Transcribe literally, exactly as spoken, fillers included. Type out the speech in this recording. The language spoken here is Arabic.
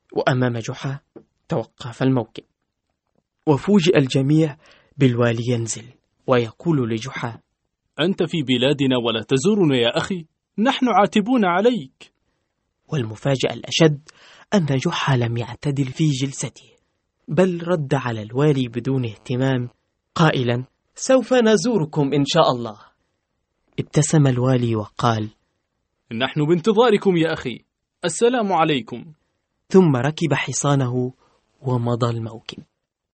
وأمام جحا توقف الموكب، وفوجئ الجميع بالوالي ينزل ويقول لجحا: أنت في بلادنا ولا تزورنا يا أخي، نحن عاتبون عليك. والمفاجأة الأشد أن جحا لم يعتدل في جلسته، بل رد على الوالي بدون اهتمام قائلا: سوف نزوركم إن شاء الله. ابتسم الوالي وقال: نحن بانتظاركم يا أخي، السلام عليكم. ثم ركب حصانه ومضى الموكب.